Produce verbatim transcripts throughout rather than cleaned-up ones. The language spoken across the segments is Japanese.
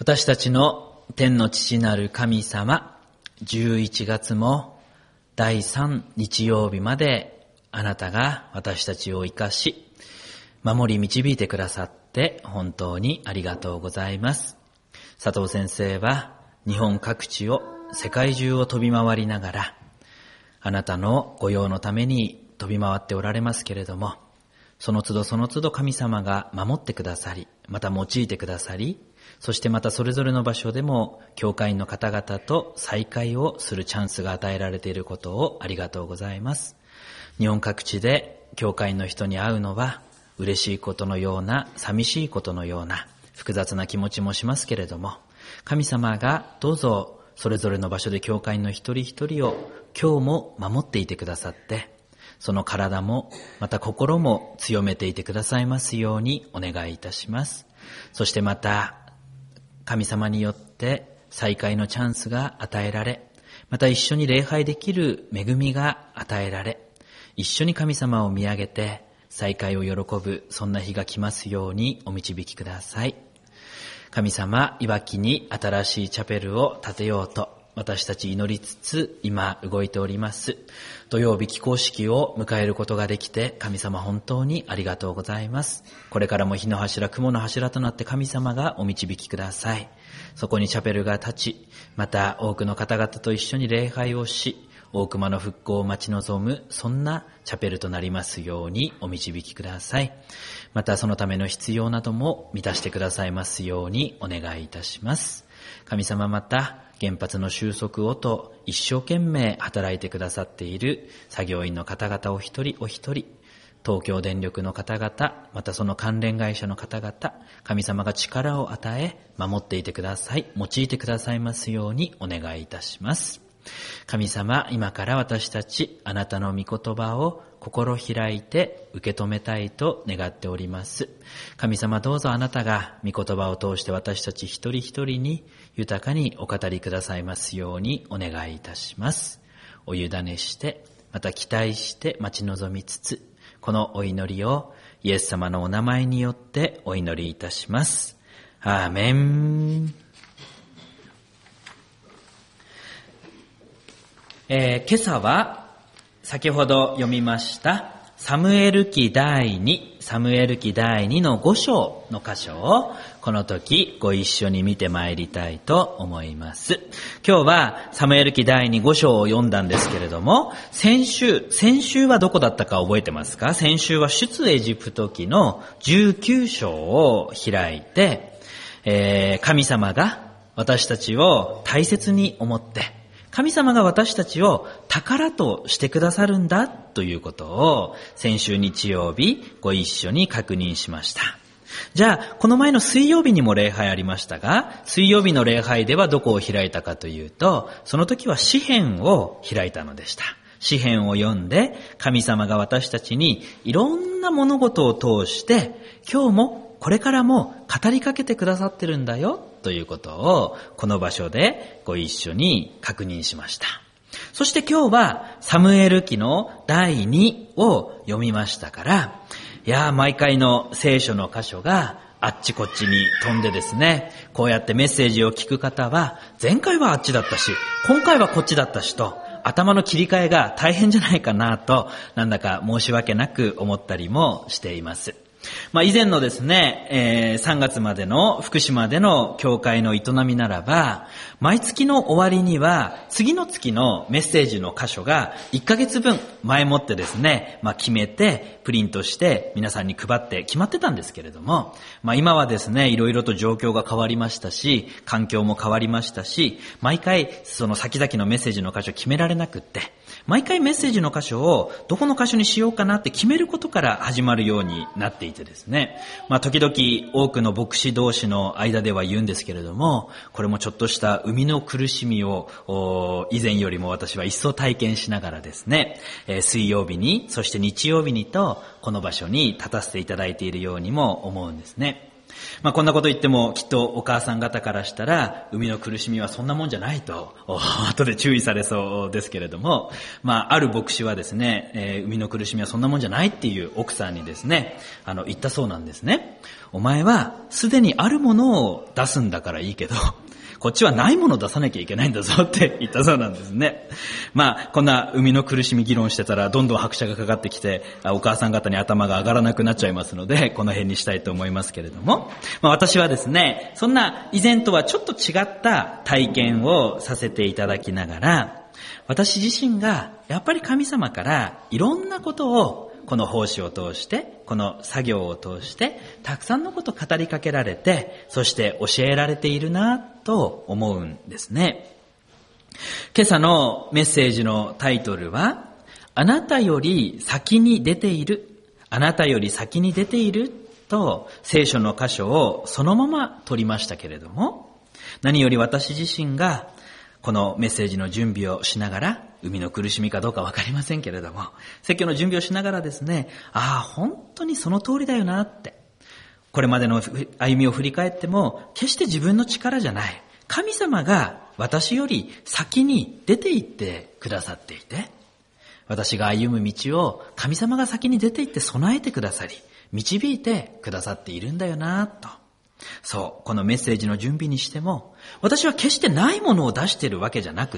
私たちの天の父なる神様、じゅういちがつもだいさん日曜日まであなたが私たちを生かし、守り導いてくださって本当にありがとうございます。佐藤先生は日本各地を、世界中を飛び回りながら、あなたの御用のために飛び回っておられますけれども、その都度その都度神様が守ってくださり、また用いてくださり、そしてまたそれぞれの場所でも教会員の方々と再会をするチャンスが与えられていることをありがとうございます。日本各地で教会員の人に会うのは嬉しいことのような、寂しいことのような、複雑な気持ちもしますけれども、神様がどうぞそれぞれの場所で教会員の一人一人を今日も守っていてくださって、その体もまた心も強めていてくださいますようにお願いいたします。そしてまた神様によって再会のチャンスが与えられ、また一緒に礼拝できる恵みが与えられ、一緒に神様を見上げて再会を喜ぶ、そんな日が来ますようにお導きください。神様、いわきに新しいチャペルを建てようと私たち祈りつつ今動いております。土曜日起工式を迎えることができて神様本当にありがとうございます。これからも火の柱、雲の柱となって神様がお導きください。そこにチャペルが立ち、また多くの方々と一緒に礼拝をし、大熊の復興を待ち望む、そんなチャペルとなりますようにお導きください。またそのための必要なども満たしてくださいますようにお願いいたします。神様、また原発の収束をと一生懸命働いてくださっている作業員の方々お一人お一人、東京電力の方々、またその関連会社の方々、神様が力を与え守っていてください、用いてくださいますようにお願いいたします。神様、今から私たちあなたの御言葉を心開いて受け止めたいと願っております。神様、どうぞあなたが御言葉を通して私たち一人一人に豊かにお語りくださいますようにお願いいたします。お委ねして、また期待して待ち望みつつ、このお祈りをイエス様のお名前によってお祈りいたします。アーメン。えー、今朝は先ほど読みましたサムエル記第に、サムエル記第にのご章の箇所をこの時ご一緒に見てまいりたいと思います。今日はサムエル記第にご章を読んだんですけれども、先週、先週はどこだったか覚えてますか？先週は出エジプト記のじゅうきゅう章を開いて、えー、神様が私たちを大切に思って、神様が私たちを宝としてくださるんだということを先週日曜日ご一緒に確認しました。じゃあこの前の水曜日にも礼拝ありましたが、水曜日の礼拝ではどこを開いたかというと、その時は詩編を開いたのでした。詩編を読んで神様が私たちにいろんな物事を通して今日もこれからも語りかけてくださってるんだよということをこの場所でご一緒に確認しました。そして今日はサムエル記のだいにを読みましたから、いやー毎回の聖書の箇所があっちこっちに飛んでですね、こうやってメッセージを聞く方は前回はあっちだったし今回はこっちだったしと頭の切り替えが大変じゃないかなと、なんだか申し訳なく思ったりもしています。まあ以前のですね、えー、さんがつまでの福島での教会の営みならば、毎月の終わりには次の月のメッセージの箇所がいっかげつぶん前もってですね、まあ決めてプリントして皆さんに配って決まってたんですけれども、まあ今はですね、いろいろと状況が変わりましたし、環境も変わりましたし、毎回その先々のメッセージの箇所決められなくって、毎回メッセージの箇所をどこの箇所にしようかなって決めることから始まるようになっていてですね、まあ時々多くの牧師同士の間では言うんですけれども、これもちょっとした生みの苦しみを以前よりも私は一層体験しながらですね、えー、水曜日にそして日曜日にとこの場所に立たせていただいているようにも思うんですね。 まあこんなこと言ってもきっとお母さん方からしたら産みの苦しみはそんなもんじゃないと後で注意されそうですけれども、まあある牧師はですね、えー、産みの苦しみはそんなもんじゃないっていう奥さんにですね、あの言ったそうなんですね。お前はすでにあるものを出すんだからいいけど、こっちはないものを出さなきゃいけないんだぞって言ったそうなんですね。まあこんな産みの苦しみ議論してたらどんどん拍車がかかってきて、お母さん方に頭が上がらなくなっちゃいますので、この辺にしたいと思いますけれども、まあ私はですね、そんな以前とはちょっと違った体験をさせていただきながら、私自身がやっぱり神様からいろんなことをこの奉仕を通して、この作業を通して、たくさんのことを語りかけられて、そして教えられているなと思うんですね。今朝のメッセージのタイトルは、あなたより先に出ている、あなたより先に出ていると聖書の箇所をそのまま取りましたけれども、何より私自身がこのメッセージの準備をしながら、産みの苦しみかどうかわかりませんけれども、説教の準備をしながらですね、ああ、本当にその通りだよなって。これまでの歩みを振り返っても、決して自分の力じゃない。神様が私より先に出て行ってくださっていて、私が歩む道を神様が先に出て行って備えてくださり、導いてくださっているんだよなと。そう、このメッセージの準備にしても、私は決してないものを出しているわけじゃなくって、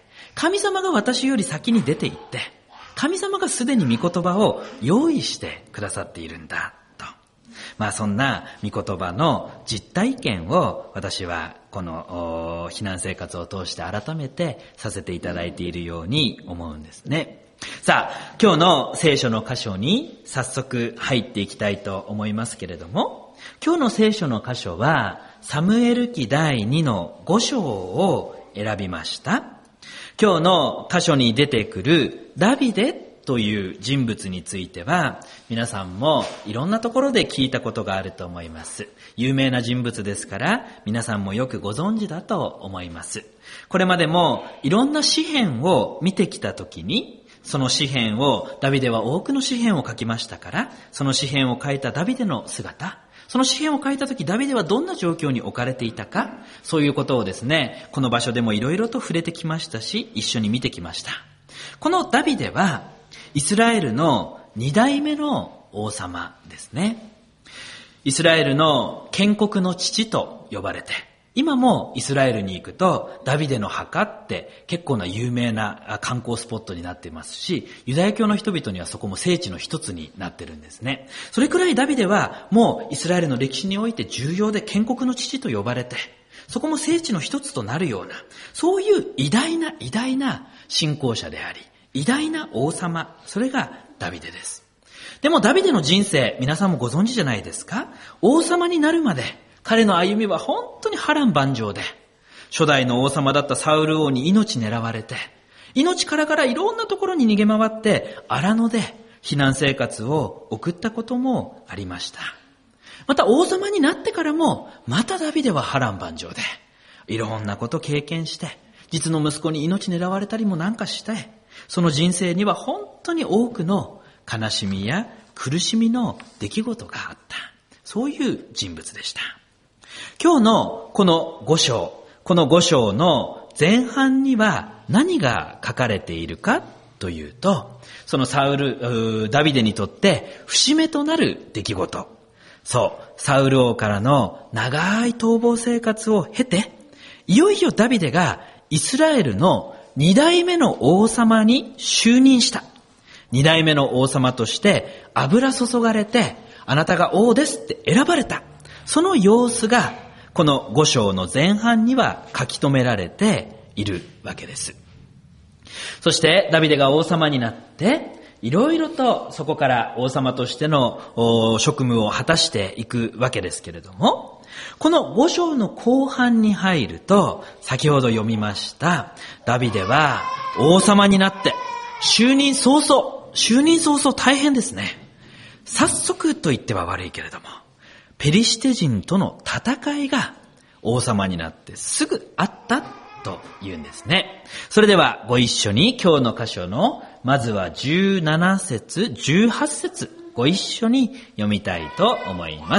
神様が私より先に出て行って、神様がすでに御言葉を用意してくださっているんだと。まあそんな御言葉の実体験を私はこの避難生活を通して改めてさせていただいているように思うんですね。さあ、今日の聖書の箇所に早速入っていきたいと思いますけれども、今日の聖書の箇所はサムエル記だいにのご章を選びました。今日の箇所に出てくるダビデという人物については、皆さんもいろんなところで聞いたことがあると思います。有名な人物ですから、皆さんもよくご存知だと思います。これまでもいろんな詩篇を見てきたときに、その詩篇を、ダビデは多くの詩篇を書きましたから、その詩篇を書いたダビデの姿、その詩篇を書いたとき、ダビデはどんな状況に置かれていたか、そういうことをですね、この場所でもいろいろと触れてきましたし、一緒に見てきました。このダビデは、イスラエルの二代目の王様ですね。イスラエルの建国の父と呼ばれて、今もイスラエルに行くとダビデの墓って結構な有名な観光スポットになっていますし、ユダヤ教の人々にはそこも聖地の一つになってるんですね。それくらいダビデはもうイスラエルの歴史において重要で建国の父と呼ばれて、そこも聖地の一つとなるような、そういう偉大な偉大な信仰者であり、偉大な王様、それがダビデです。でもダビデの人生、皆さんもご存知じゃないですか？王様になるまで彼の歩みは本当に波乱万丈で、初代の王様だったサウル王に命狙われて、命からからいろんなところに逃げ回って、荒野で避難生活を送ったこともありました。また王様になってからも、またダビデは波乱万丈で、いろんなこと経験して、実の息子に命狙われたりもなんかして、その人生には本当に多くの悲しみや苦しみの出来事があった。そういう人物でした。今日のこのご章、このご章の前半には何が書かれているかというと、そのサウル、ダビデにとって節目となる出来事。そう、サウル王からの長い逃亡生活を経て、いよいよダビデがイスラエルの二代目の王様に就任した。二代目の王様として油注がれて、あなたが王ですって選ばれた。その様子がこのご章の前半には書き留められているわけです。そしてダビデが王様になって、いろいろとそこから王様としての職務を果たしていくわけですけれども、このご章の後半に入ると、先ほど読みましたダビデは王様になって就任早々、就任早々大変ですね。早速と言っては悪いけれども、ペリシテ人との戦いが王様になってすぐあったと言うんですね。それではご一緒に今日の箇所のまずはじゅうなな節、じゅうはち節ご一緒に読みたいと思います。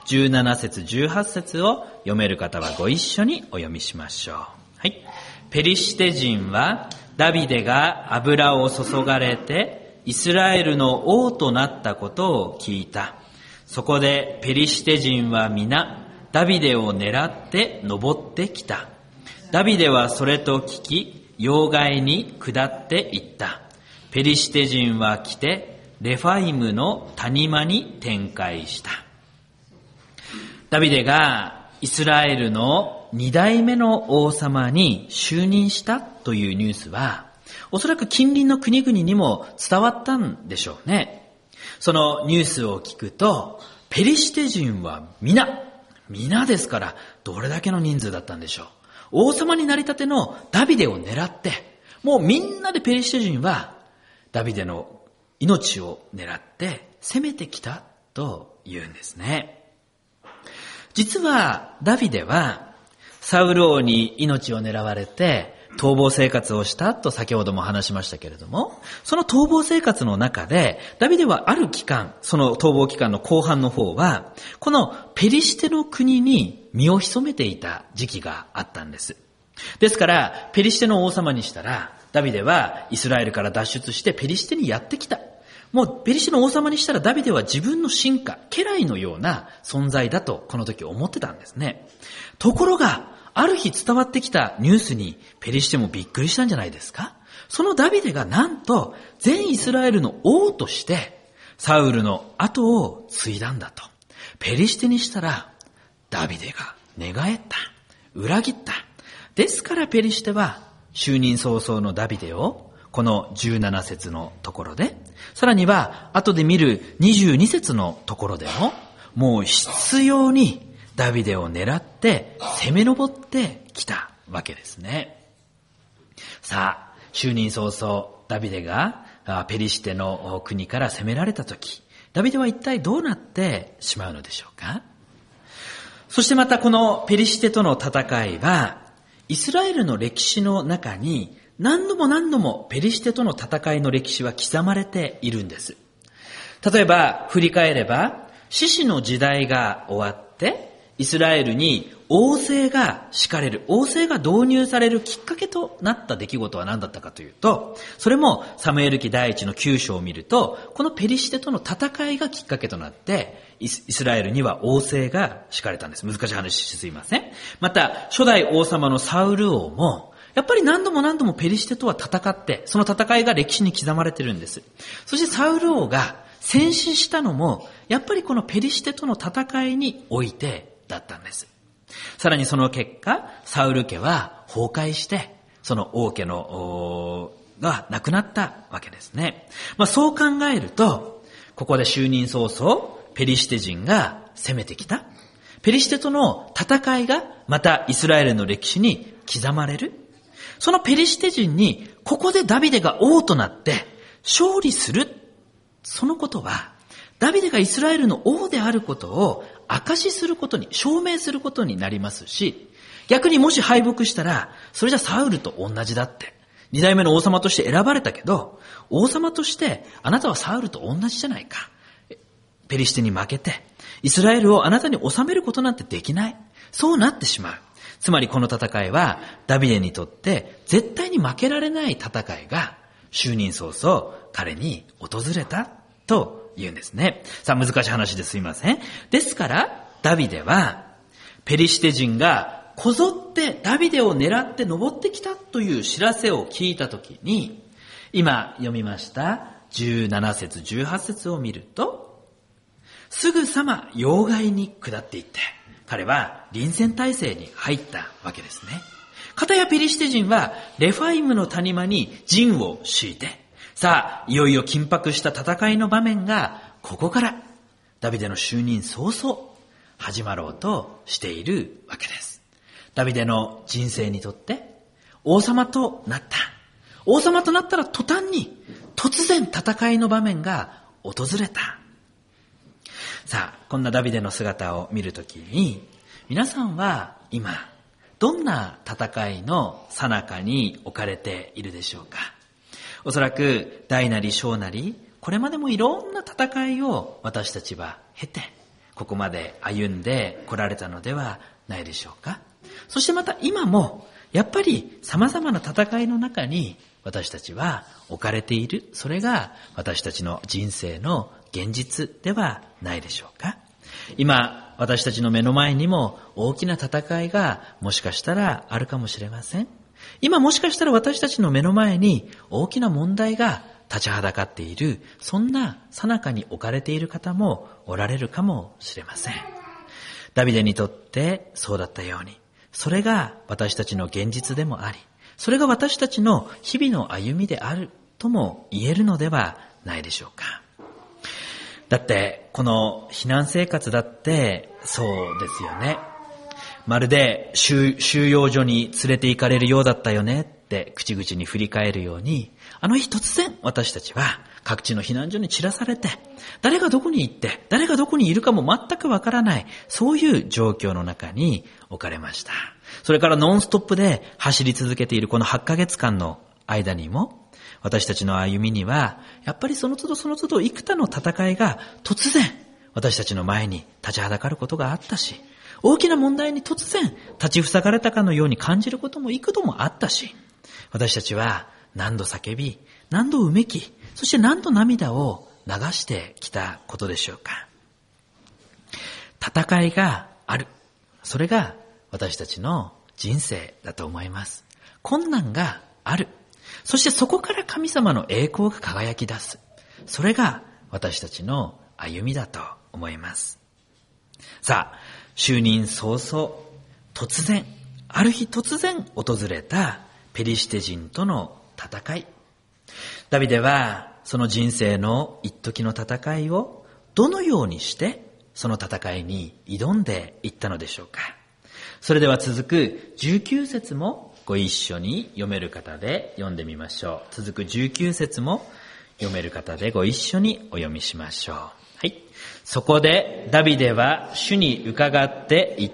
じゅうなな節じゅうはち節を読める方はご一緒にお読みしましょう。はい。ペリシテ人はダビデが油を注がれてイスラエルの王となったことを聞いた。そこでペリシテ人は皆ダビデを狙って登ってきた。ダビデはそれと聞き、要害に下っていった。ペリシテ人は来てレファイムの谷間に展開した。ダビデがイスラエルの二代目の王様に就任したというニュースは、おそらく近隣の国々にも伝わったんでしょうね。そのニュースを聞くと、ペリシテ人は皆、皆ですからどれだけの人数だったんでしょう。王様になりたてのダビデを狙って、もうみんなでペリシテ人はダビデの命を狙って攻めてきたというんですね。実はダビデはサウル王に命を狙われて逃亡生活をしたと先ほども話しましたけれども、その逃亡生活の中でダビデはある期間、その逃亡期間の後半の方はこのペリシテの国に身を潜めていた時期があったんです。ですからペリシテの王様にしたら、ダビデはイスラエルから脱出してペリシテにやってきた。もうペリシテの王様にしたらダビデは自分の臣下、家来のような存在だとこの時思ってたんですね。ところがある日伝わってきたニュースにペリシテもびっくりしたんじゃないですか。そのダビデがなんと全イスラエルの王としてサウルの後を継いだんだと。ペリシテにしたらダビデが寝返った、裏切った。ですからペリシテは就任早々のダビデをこのじゅうなな節のところで、さらには後で見るにじゅうに節のところでも、もう執拗にダビデを狙って攻め上ってきたわけですね。さあ、就任早々ダビデがペリシテの国から攻められたとき、ダビデは一体どうなってしまうのでしょうか。そしてまたこのペリシテとの戦いは、イスラエルの歴史の中に何度も何度もペリシテとの戦いの歴史は刻まれているんです。例えば振り返れば、士師の時代が終わってイスラエルに王政が敷かれる、王政が導入されるきっかけとなった出来事は何だったかというと、それもサムエル記第一のきゅう章を見ると、このペリシテとの戦いがきっかけとなってイスラエルには王政が敷かれたんです。難しい話すいません。また初代王様のサウル王もやっぱり何度も何度もペリシテとは戦って、その戦いが歴史に刻まれてるんです。そしてサウル王が戦死したのも、やっぱりこのペリシテとの戦いにおいてだったんです。さらにその結果、サウル家は崩壊して、その王家の、が亡くなったわけですね。まあそう考えると、ここで就任早々、ペリシテ人が攻めてきた。ペリシテとの戦いがまたイスラエルの歴史に刻まれる。そのペリシテ人にここでダビデが王となって勝利する。そのことはダビデがイスラエルの王であることを証しすることに、証明することになりますし、逆にもし敗北したらそれじゃサウルと同じだって。二代目の王様として選ばれたけど、王様としてあなたはサウルと同じじゃないか。ペリシテに負けてイスラエルをあなたに治めることなんてできない。そうなってしまう。つまりこの戦いはダビデにとって絶対に負けられない戦いが就任早々彼に訪れたと言うんですね。さあ難しい話ですいません。ですからダビデはペリシテ人がこぞってダビデを狙って登ってきたという知らせを聞いたときに、今読みましたじゅうなな節じゅうはち節を見ると、すぐさま要害に下っていって彼は臨戦態勢に入ったわけですね。かたやペリシテ人はレファイムの谷間に陣を敷いて、さあいよいよ緊迫した戦いの場面がここからダビデの就任早々始まろうとしているわけです。ダビデの人生にとって王様となった。王様となったら途端に突然戦いの場面が訪れた。さあ、こんなダビデの姿を見るときに、皆さんは今、どんな戦いの最中に置かれているでしょうか。おそらく大なり小なり、これまでもいろんな戦いを私たちは経て、 ここまで歩んで来られたのではないでしょうか。そしてまた今もやっぱり様々な戦いの中に私たちは置かれている。それが私たちの人生の現実ではないでしょうか。今私たちの目の前にも大きな戦いがもしかしたらあるかもしれません。今もしかしたら私たちの目の前に大きな問題が立ちはだかっている、そんな最中に置かれている方もおられるかもしれません。ダビデにとってそうだったように、それが私たちの現実でもあり、それが私たちの日々の歩みであるとも言えるのではないでしょうか。だってこの避難生活だってそうですよね。まるで 収, 収容所に連れて行かれるようだったよねって口々に振り返るように、あの日突然私たちは各地の避難所に散らされて、誰がどこに行って誰がどこにいるかも全くわからない、そういう状況の中に置かれました。それからノンストップで走り続けているこのはちかげつかんの間にも、私たちの歩みにはやっぱりその都度その都度幾多の戦いが突然私たちの前に立ちはだかることがあったし、大きな問題に突然立ちふさがれたかのように感じることも幾度もあったし、私たちは何度叫び、何度うめき、そして何度涙を流してきたことでしょうか。戦いがある。それが私たちの人生だと思います。困難がある。そしてそこから神様の栄光が輝き出す。それが私たちの歩みだと思います。さあ、就任早々、突然、ある日突然訪れたペリシテ人との戦い。ダビデはその人生の一時の戦いをどのようにしてその戦いに挑んでいったのでしょうか。それでは続くじゅうきゅう節もご一緒に読める方で読んでみましょう。続くじゅうきゅう節も読める方でご一緒にお読みしましょう。はい。そこでダビデは主に伺って言った。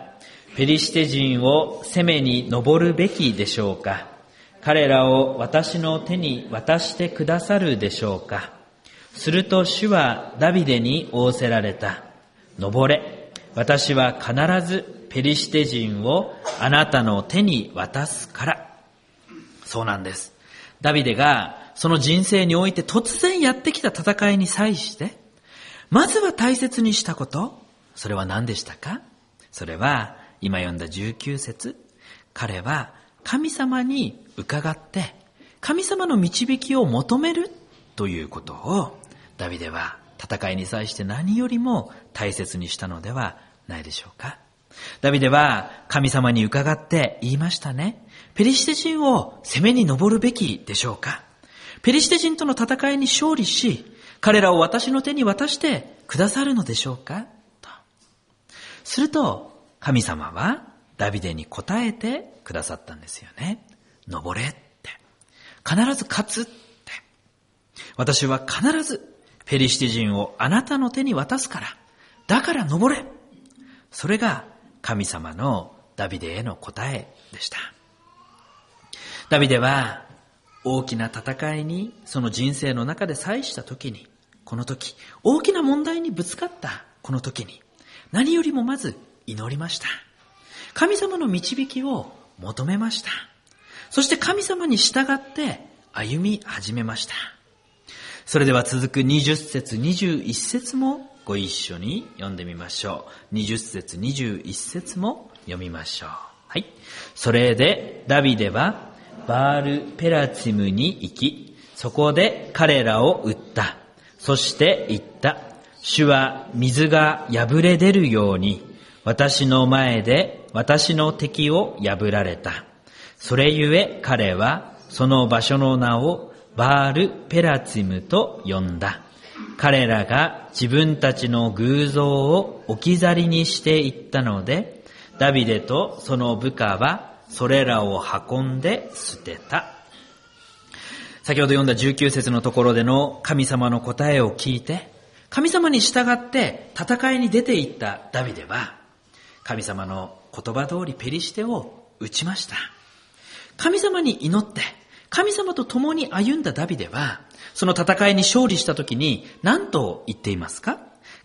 ペリシテ人を攻めに登るべきでしょうか。彼らを私の手に渡してくださるでしょうか。すると主はダビデに仰せられた。登れ。私は必ずペリシテ人をあなたの手に渡すから。そうなんです。ダビデがその人生において突然やってきた戦いに際して、まずは大切にしたこと、それは何でしたか？それは今読んだじゅうきゅう節、彼は神様に伺って神様の導きを求めるということをダビデは戦いに際して何よりも大切にしたのではないでしょうか。ダビデは神様に伺って言いましたね。ペリシテ人を攻めに登るべきでしょうか。ペリシテ人との戦いに勝利し、彼らを私の手に渡してくださるのでしょうかと。すると神様はダビデに答えてくださったんですよね。登れって。必ず勝つって。私は必ずペリシテ人をあなたの手に渡すから。だから登れ。それが神様のダビデへの答えでした。ダビデは大きな戦いにその人生の中で際した時に、この時、大きな問題にぶつかったこの時に、何よりもまず祈りました。神様の導きを求めました。そして神様に従って歩み始めました。それでは続くにじゅっ節、にじゅういち節もご一緒に読んでみましょう。にじゅっ節、にじゅういち節も読みましょう。はい。それでダビデはバールペラチムに行き、そこで彼らを撃った。そして言った。主は水が破れ出るように、私の前で私の敵を破られた。それゆえ彼はその場所の名をバールペラチムと呼んだ。彼らが自分たちの偶像を置き去りにしていったので、ダビデとその部下はそれらを運んで捨てた。先ほど読んだじゅうきゅう節のところでの神様の答えを聞いて、神様に従って戦いに出ていったダビデは、神様の言葉通りペリシテを撃ちました。神様に祈って、神様と共に歩んだダビデは、その戦いに勝利した時に何と言っていますか？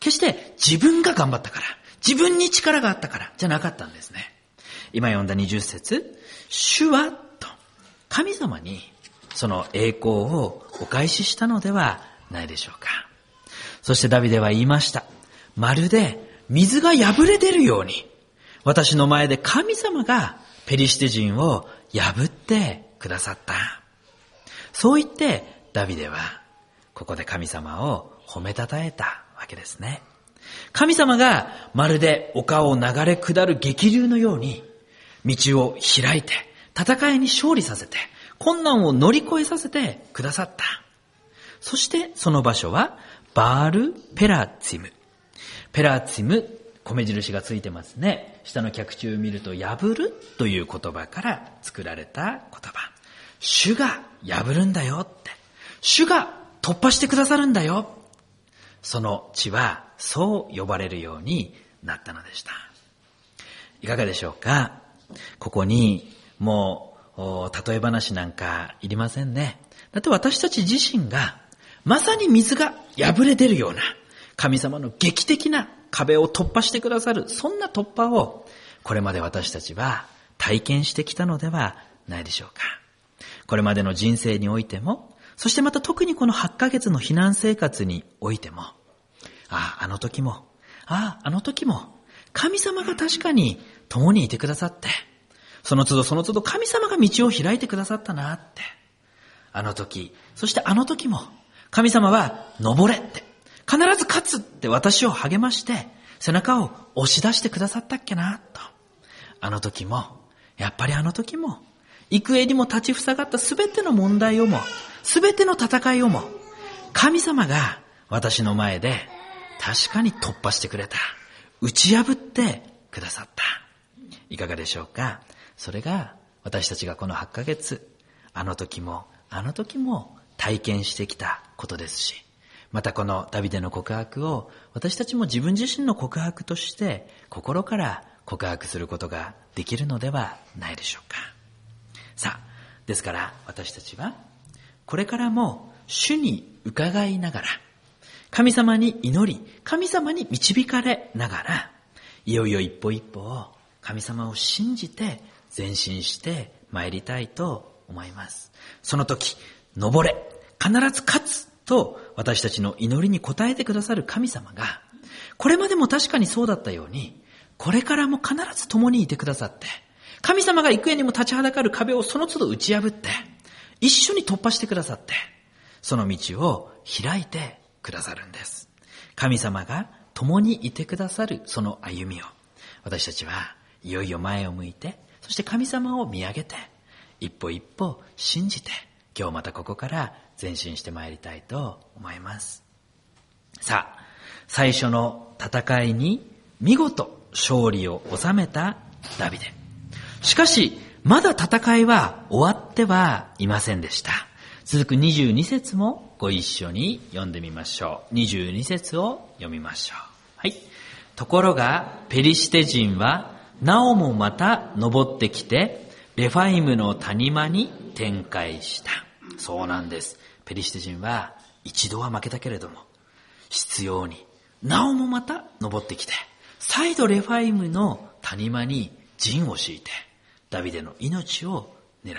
決して自分が頑張ったから、自分に力があったからじゃなかったんですね。今読んだにじゅっ節、主はと神様にその栄光をお返ししたのではないでしょうか。そしてダビデは言いました。まるで水が破れ出るように、私の前で神様がペリシテ人を破ってくださった。そう言ってダビデはここで神様を褒めたたえたわけですね。神様がまるで丘を流れ下る激流のように道を開いて戦いに勝利させて困難を乗り越えさせてくださった。そしてその場所はバールペラツィム。ペラツィム、米印がついてますね。下の脚注を見ると破るという言葉から作られた言葉。主が破るんだよって。主が突破してくださるんだよ。その地はそう呼ばれるようになったのでした。いかがでしょうか。ここにもう例え話なんかいりませんね。だって私たち自身がまさに水が破れ出るような神様の劇的な壁を突破してくださる、そんな突破をこれまで私たちは体験してきたのではないでしょうか。これまでの人生においても、そしてまた特にこのはちかげつの避難生活においても、ああ、あの時も、ああ、あの時も、神様が確かに共にいてくださって、その都度その都度神様が道を開いてくださったなって。あの時、そしてあの時も、神様は登れって、必ず勝つって私を励まして、背中を押し出してくださったっけな、と。あの時も、やっぱりあの時も、幾重にも立ちふさがったすべての問題をも、すべての戦いをも、神様が私の前で確かに突破してくれた。打ち破ってくださった。いかがでしょうか。それが私たちがこのはちかげつ、あの時もあの時も体験してきたことですし、またこのダビデの告白を私たちも自分自身の告白として心から告白することができるのではないでしょうか。さあ、ですから私たちはこれからも主に伺いながら、神様に祈り、神様に導かれながら、いよいよ一歩一歩を神様を信じて前進して参りたいと思います。その時、登れ、必ず勝つと私たちの祈りに応えてくださる神様が、これまでも確かにそうだったように、これからも必ず共にいてくださって、神様が幾重にも立ちはだかる壁をその都度打ち破って、一緒に突破してくださって、その道を開いてくださるんです。神様が共にいてくださるその歩みを、私たちはいよいよ前を向いて、そして神様を見上げて、一歩一歩信じて、今日またここから前進してまいりたいと思います。さあ、最初の戦いに見事勝利を収めたダビデ。しかし、まだ戦いは終わってはいませんでした。続くにじゅうに節もご一緒に読んでみましょう。にじゅうに節を読みましょう。はい。ところが、ペリシテ人は、なおもまた登ってきて、レファイムの谷間に展開した。そうなんです。ペリシテ人は一度は負けたけれども、執拗に、なおもまた登ってきて、再度レファイムの谷間に陣を敷いて、ダビデの命を狙った。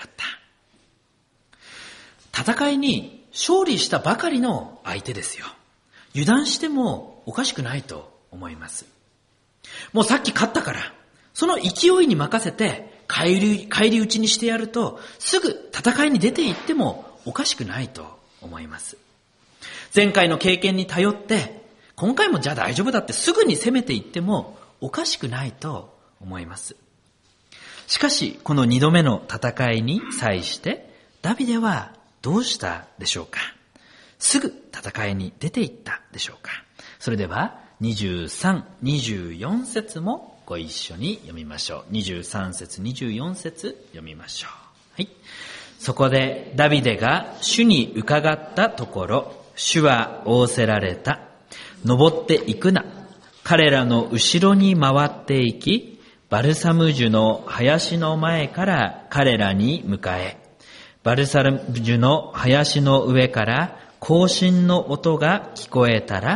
戦いに勝利したばかりの相手ですよ。油断してもおかしくないと思います。もうさっき勝ったから、その勢いに任せて返り、返り討ちにしてやると、すぐ戦いに出て行ってもおかしくないと思います。前回の経験に頼って、今回もじゃあ大丈夫だってすぐに攻めていってもおかしくないと思います。しかし、この二度目の戦いに際して、ダビデはどうしたでしょうか。すぐ戦いに出て行ったでしょうか。それでは、にじゅうさん、にじゅうよん節もご一緒に読みましょう。にじゅうさん節、にじゅうよん節読みましょう。はい。そこでダビデが主に伺ったところ、主は仰せられた。登っていくな。彼らの後ろに回っていき、バルサム樹の林の前から彼らに迎え、バルサム樹の林の上から行進の音が聞こえたら、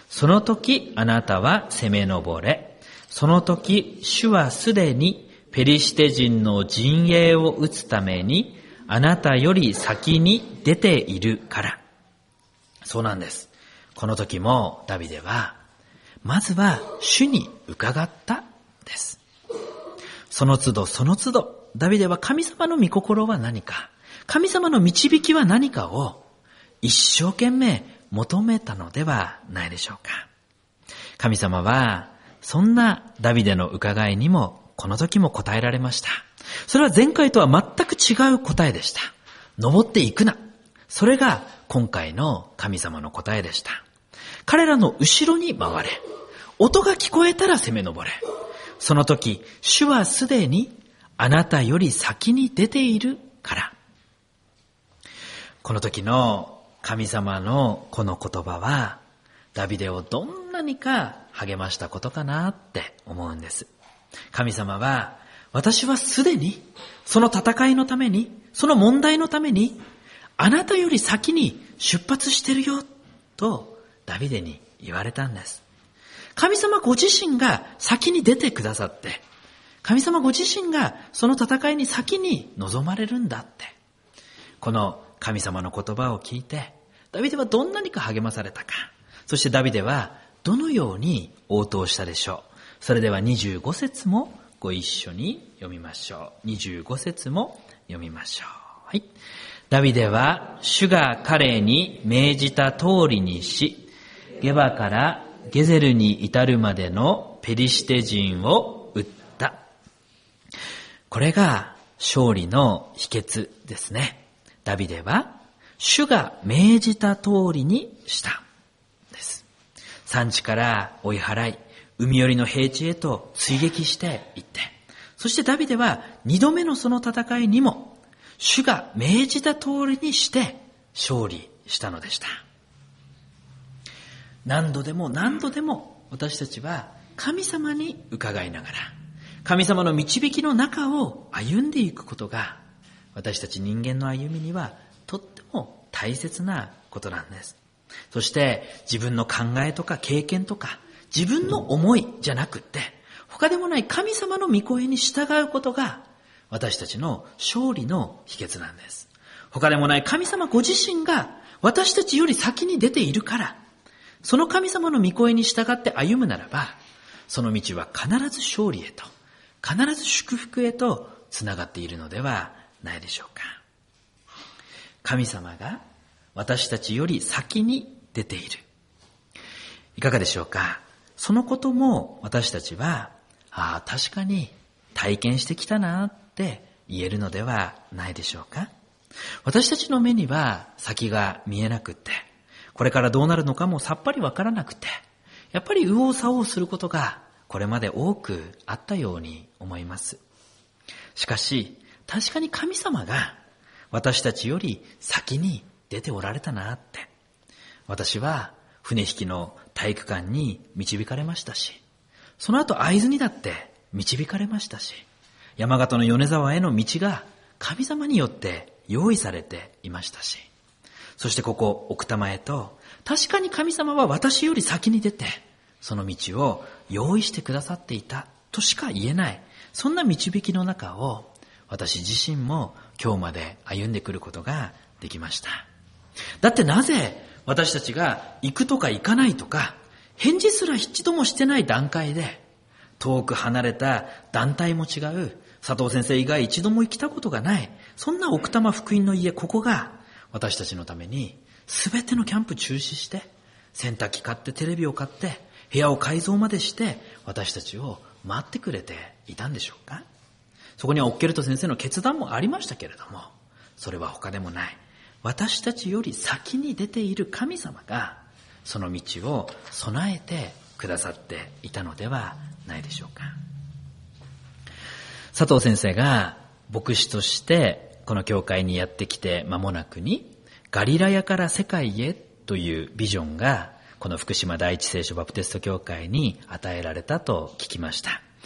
その時あなたは攻め上れ。その時主はすでにペリシテ人の陣営を撃つためにあなたより先に出ているから。そうなんです。この時もダビデはまずは主に伺ったんです。その都度その都度ダビデは神様の御心は何か、神様の導きは何かを一生懸命求めたのではないでしょうか。神様はそんなダビデの伺いにもこの時も答えられました。それは前回とは全く違う答えでした。登っていくな。それが今回の神様の答えでした。彼らの後ろに回れ。音が聞こえたら攻め上れ。その時、主はすでにあなたより先に出ているから。この時の神様のこの言葉は、ダビデをどんなにか励ましたことかなって思うんです。神様は、私はすでにその戦いのために、その問題のために、あなたより先に出発してるよ、とダビデに言われたんです。神様ご自身が先に出てくださって、神様ご自身がその戦いに先に臨まれるんだって。この神様の言葉を聞いて、ダビデはどんなにか励まされたか。そしてダビデはどのように応答したでしょう。それではにじゅうご節もご一緒に読みましょう。にじゅうご節も読みましょう。はい。ダビデは主が彼に命じた通りにし、ゲバからゲゼルに至るまでのペリシテ人を撃った。これが勝利の秘訣ですね。ダビデは主が命じた通りにしたです。山地から追い払い、海寄りの平地へと追撃していって、そしてダビデは二度目のその戦いにも主が命じた通りにして勝利したのでした。何度でも何度でも私たちは神様に伺いながら、神様の導きの中を歩んでいくことが、私たち人間の歩みにはとっても大切なことなんです。そして自分の考えとか経験とか自分の思いじゃなくって、他でもない神様の御声に従うことが私たちの勝利の秘訣なんです。他でもない神様ご自身が私たちより先に出ているから、その神様の御声に従って歩むならば、その道は必ず勝利へと、必ず祝福へとつながっているのではないでしょうか。神様が私たちより先に出ている。いかがでしょうか。そのことも私たちは、ああ、確かに体験してきたなって言えるのではないでしょうか。私たちの目には先が見えなくって、これからどうなるのかもさっぱりわからなくて、やっぱり右往左往することがこれまで多くあったように思います。しかし、確かに神様が私たちより先に出ておられたなって。私は船引きの体育館に導かれましたし、その後会津にだって導かれましたし、山形の米沢への道が神様によって用意されていましたし、そしてここ奥多摩へと確かに神様は私より先に出てその道を用意してくださっていたとしか言えない、そんな導きの中を私自身も今日まで歩んでくることができました。だってなぜ私たちが行くとか行かないとか返事すら一度もしてない段階で、遠く離れた団体も違う佐藤先生以外一度も行きたことがない、そんな奥多摩福音の家、ここが私たちのために全てのキャンプ中止して洗濯機買ってテレビを買って部屋を改造までして私たちを待ってくれていたんでしょうか。そこにはオッケルト先生の決断もありましたけれども、それは他でもない、私たちより先に出ている神様がその道を備えてくださっていたのではないでしょうか。佐藤先生が牧師としてこの教会にやってきて間もなくに、ガリラヤから世界へというビジョンがこの福島第一聖書バプテスト教会に与えられたと聞きました。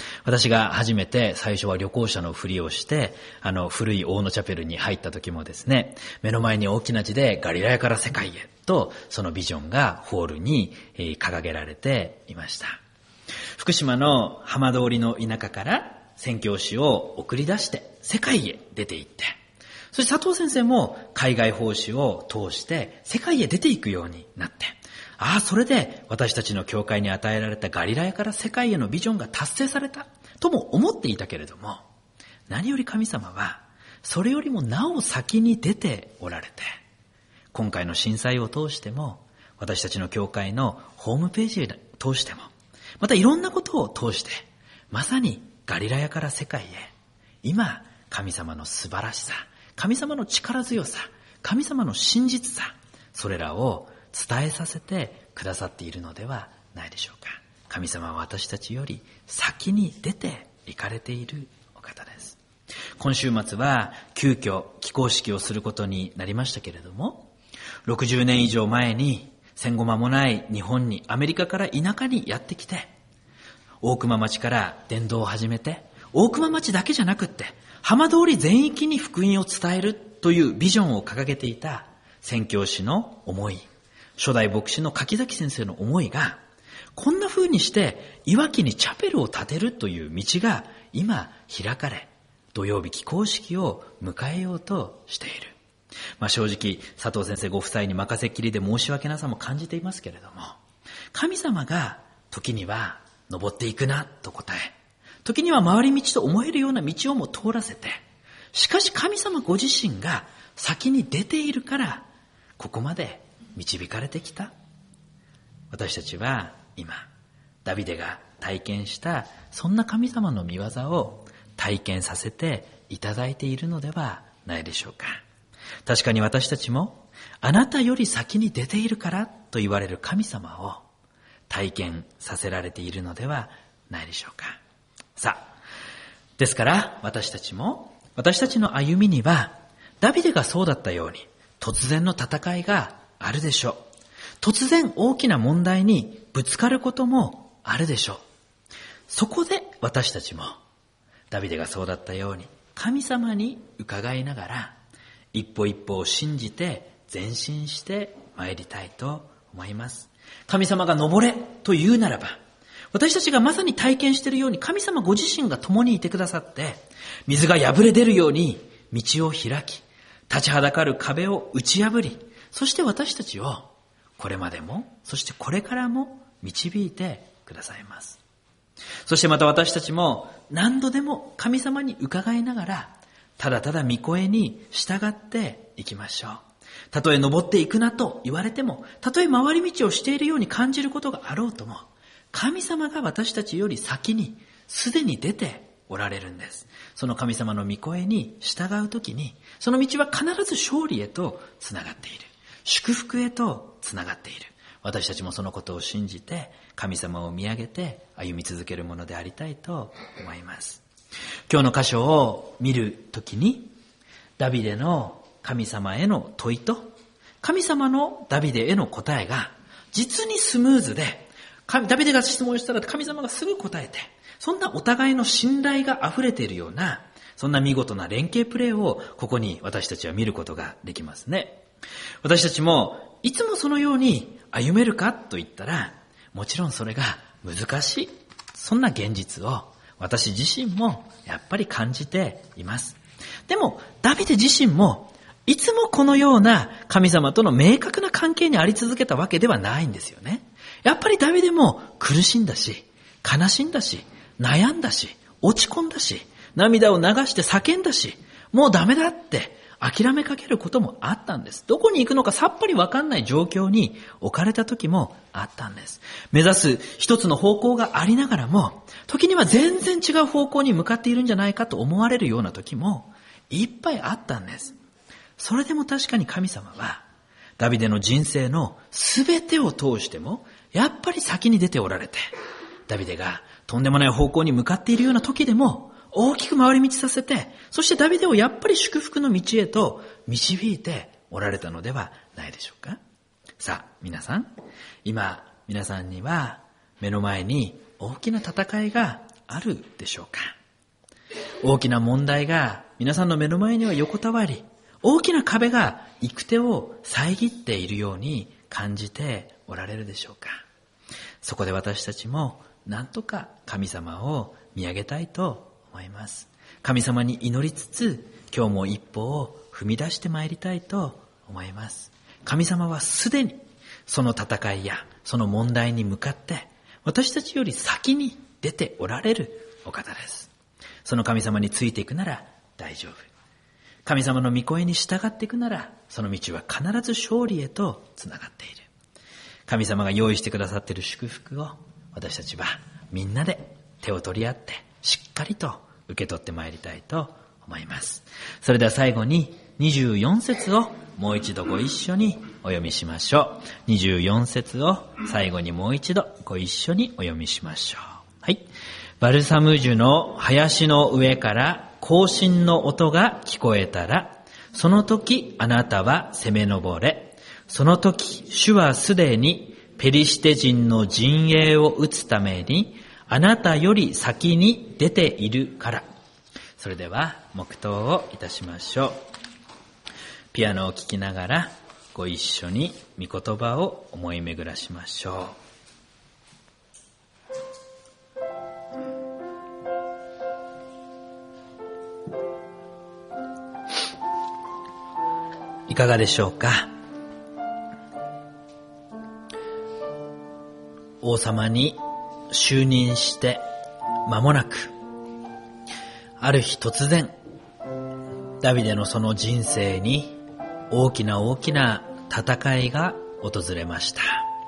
私が初めて最初は旅行者のふりをして、あの古い大野チャペルに入った時もですね、目の前に大きな字でガリラヤから世界へと、そのビジョンがホールに掲げられていました。福島の浜通りの田舎から宣教師を送り出して世界へ出て行って、そして佐藤先生も海外奉仕を通して世界へ出ていくようになって、ああ、それで私たちの教会に与えられたガリラヤから世界へのビジョンが達成されたとも思っていたけれども、何より神様はそれよりもなお先に出ておられて、今回の震災を通しても、私たちの教会のホームページを通しても、またいろんなことを通して、まさにガリラヤから世界へ、今神様の素晴らしさ、神様の力強さ、神様の真実さ、それらを伝えさせてくださっているのではないでしょうか。神様は私たちより先に出て行かれているお方です。今週末は急遽起工式をすることになりましたけれども、ろくじゅうねん以上前に戦後間もない日本に、アメリカから田舎にやってきて、大熊町から伝道を始めて、大熊町だけじゃなくって浜通り全域に福音を伝えるというビジョンを掲げていた宣教師の思い、初代牧師の柿崎先生の思いが、こんな風にしていわきにチャペルを建てるという道が今開かれ、土曜日起工式を迎えようとしている。まあ正直佐藤先生ご夫妻に任せっきりで申し訳なさも感じていますけれども、神様が時には登っていくなと答え、時には回り道と思えるような道をも通らせて、しかし神様ご自身が先に出ているからここまで導かれてきた。私たちは今ダビデが体験したそんな神様の御業を体験させていただいているのではないでしょうか。確かに私たちもあなたより先に出ているからと言われる神様を体験させられているのではないでしょうか。さあ、ですから私たちも、私たちの歩みにはダビデがそうだったように突然の戦いがあるでしょう。突然大きな問題にぶつかることもあるでしょう。そこで私たちもダビデがそうだったように神様に伺いながら一歩一歩を信じて前進して参りたいと思います。神様が登れと言うならば、私たちがまさに体験しているように神様ご自身が共にいてくださって、水が破れ出るように道を開き、立ちはだかる壁を打ち破り、そして私たちをこれまでも、そしてこれからも導いてくださいます。そしてまた私たちも何度でも神様に伺いながら、ただただ御声に従っていきましょう。たとえ登っていくなと言われても、たとえ回り道をしているように感じることがあろうとも、神様が私たちより先にすでに出ておられるんです。その神様の御声に従うときに、その道は必ず勝利へとつながっている。祝福へとつながっている。私たちもそのことを信じて、神様を見上げて歩み続けるものでありたいと思います。今日の箇所を見るときに、ダビデの神様への問いと、神様のダビデへの答えが実にスムーズで、ダビデが質問したら神様がすぐ答えて、そんなお互いの信頼が溢れているような、そんな見事な連携プレーをここに私たちは見ることができますね。私たちもいつもそのように歩めるかと言ったら、もちろんそれが難しい。そんな現実を私自身もやっぱり感じています。でもダビデ自身もいつもこのような神様との明確な関係にあり続けたわけではないんですよね。やっぱりダビデも苦しんだし、悲しんだし、悩んだし、落ち込んだし、涙を流して叫んだし、もうダメだって諦めかけることもあったんです。どこに行くのかさっぱりわかんない状況に置かれた時もあったんです。目指す一つの方向がありながらも、時には全然違う方向に向かっているんじゃないかと思われるような時もいっぱいあったんです。それでも確かに神様はダビデの人生のすべてを通してもやっぱり先に出ておられて、ダビデがとんでもない方向に向かっているような時でも大きく回り道させて、そしてダビデをやっぱり祝福の道へと導いておられたのではないでしょうか。さあ皆さん、今皆さんには目の前に大きな戦いがあるでしょうか。大きな問題が皆さんの目の前には横たわり、大きな壁が行く手を遮っているように感じておられるでしょうか。そこで私たちも何とか神様を見上げたいと思います。神様に祈りつつ、今日も一歩を踏み出してまいりたいと思います。神様はすでにその戦いやその問題に向かって私たちより先に出ておられるお方です。その神様についていくなら大丈夫。神様の御声に従っていくなら、その道は必ず勝利へとつながっている。神様が用意してくださっている祝福を私たちはみんなで手を取り合ってしっかりと受け取ってまいりたいと思います。それでは最後ににじゅうよん節をもう一度ご一緒にお読みしましょう。にじゅうよん節を最後にもう一度ご一緒にお読みしましょう。はい。バルサム樹の林の上から行進の音が聞こえたら、その時あなたは攻め上れ。その時主はすでにペリシテ人の陣営を打つためにあなたより先に出ているから。それでは黙祷をいたしましょう。ピアノを聴きながらご一緒に御言葉を思い巡らしましょう。いかがでしょうか。王様に就任して間もなく、ある日突然、ダビデのその人生に大きな大きな戦いが訪れました。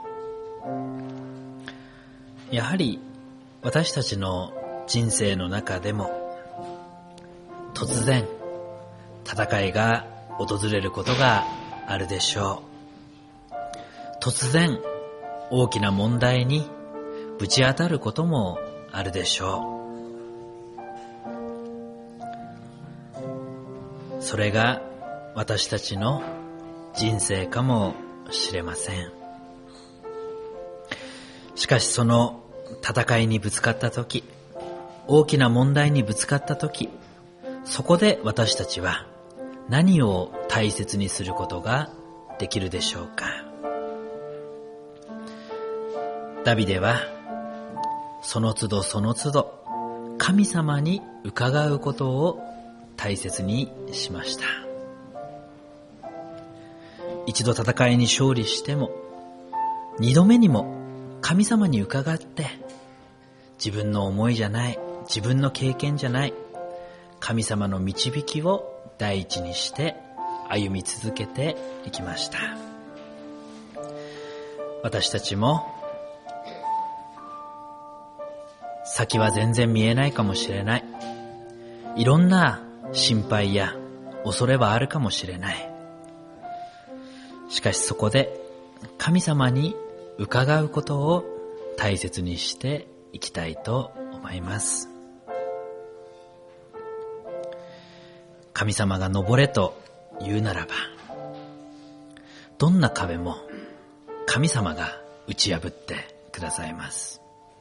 やはり私たちの人生の中でも突然戦いが訪れることがあるでしょう。突然大きな問題にぶち当たることもあるでしょう。それが私たちの人生かもしれません。しかしその戦いにぶつかったとき、大きな問題にぶつかったとき、そこで私たちは何を大切にすることができるでしょうか。ダビデはその都度その都度神様に伺うことを大切にしました。一度戦いに勝利しても二度目にも神様に伺って、自分の思いじゃない、自分の経験じゃない、神様の導きを第一にして歩み続けていきました。私たちも先は全然見えないかもしれない、いろんな心配や恐れはあるかもしれない。しかしそこで神様に伺うことを大切にしていきたいと思います。神様が登れと言うならば、どんな壁も神様が打ち破ってくださいます。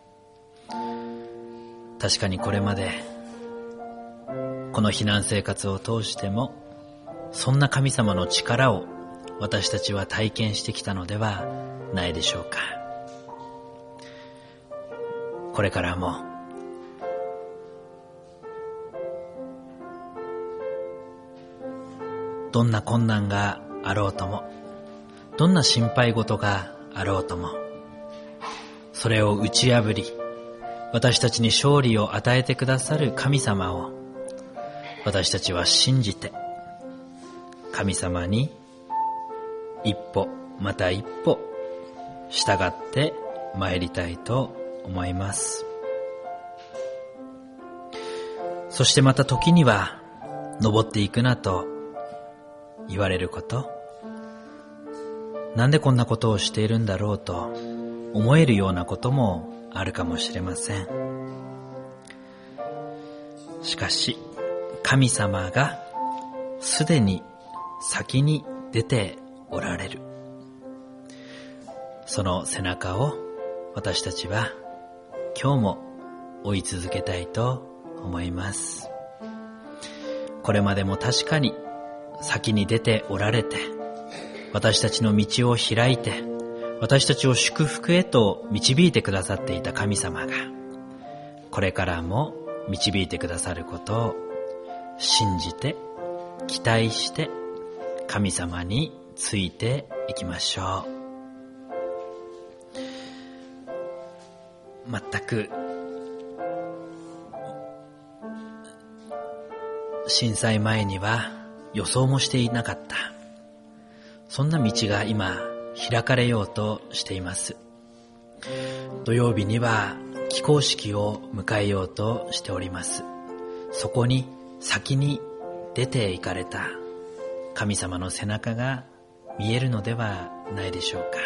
確かにこれまでこの避難生活を通しても、そんな神様の力を私たちは体験してきたのではないでしょうか。これからもどんな困難があろうとも、どんな心配事があろうとも、それを打ち破り、私たちに勝利を与えてくださる神様を私たちは信じて、神様に一歩また一歩従って参りたいと思います。そしてまた時には登っていくなと言われること、なんでこんなことをしているんだろうと思えるようなこともあるかもしれません。しかし神様がすでに先に出ておられる、その背中を私たちは今日も追い続けたいと思います。これまでも確かに先に出ておられて、私たちの道を開いて、私たちを祝福へと導いてくださっていた神様が、これからも導いてくださることを信じて、期待して、神様についていきましょう。全く震災前には予想もしていなかった、そんな道が今開かれようとしています。土曜日には起工式を迎えようとしております。そこに先に出て行かれた神様の背中が見えるのではないでしょうか。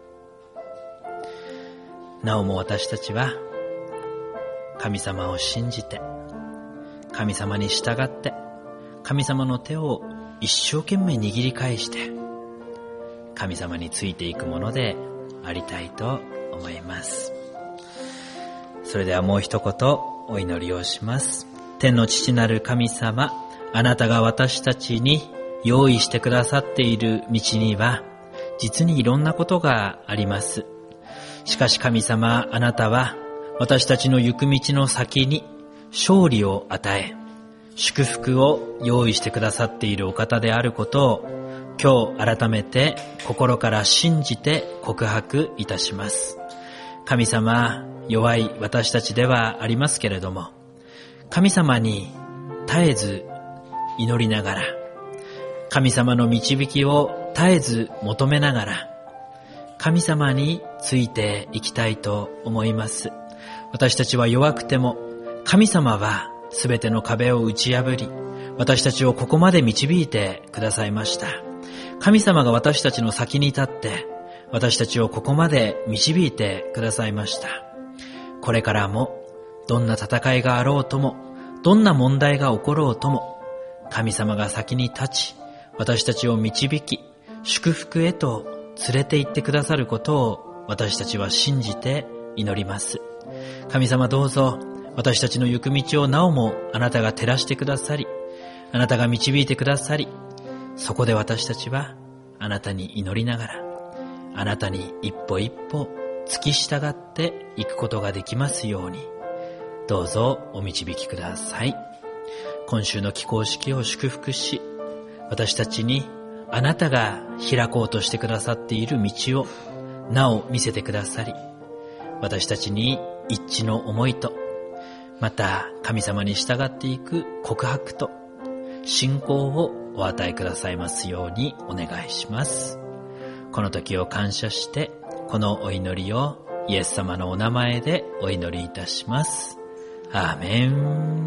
なおも私たちは神様を信じて、神様に従って、神様の手を一生懸命握り返して、神様についていくものでありたいと思います。それではもう一言お祈りをします。天の父なる神様、あなたが私たちに用意してくださっている道には実にいろんなことがあります。しかし神様、あなたは私たちの行く道の先に勝利を与え、祝福を用意してくださっているお方であることを今日改めて心から信じて告白いたします。神様、弱い私たちではありますけれども、神様に絶えず祈りながら、神様の導きを絶えず求めながら、神様についていきたいと思います。私たちは弱くても、神様はすべての壁を打ち破り、私たちをここまで導いてくださいました。神様が私たちの先に立って、私たちをここまで導いてくださいました。これからも、どんな戦いがあろうとも、どんな問題が起ころうとも、神様が先に立ち、私たちを導き、祝福へと連れて行ってくださることを私たちは信じて祈ります。神様、どうぞ私たちの行く道をなおもあなたが照らしてくださり、あなたが導いてくださり、そこで私たちはあなたに祈りながら、あなたに一歩一歩付き従っていくことができますように、どうぞお導きください。今週の起工式を祝福し、私たちにあなたが開こうとしてくださっている道をなお見せてくださり、私たちに一致の思いと、また神様に従っていく告白と信仰をお与えくださいますようにお願いします。この時を感謝して、このお祈りをイエス様のお名前でお祈りいたします。アーメン。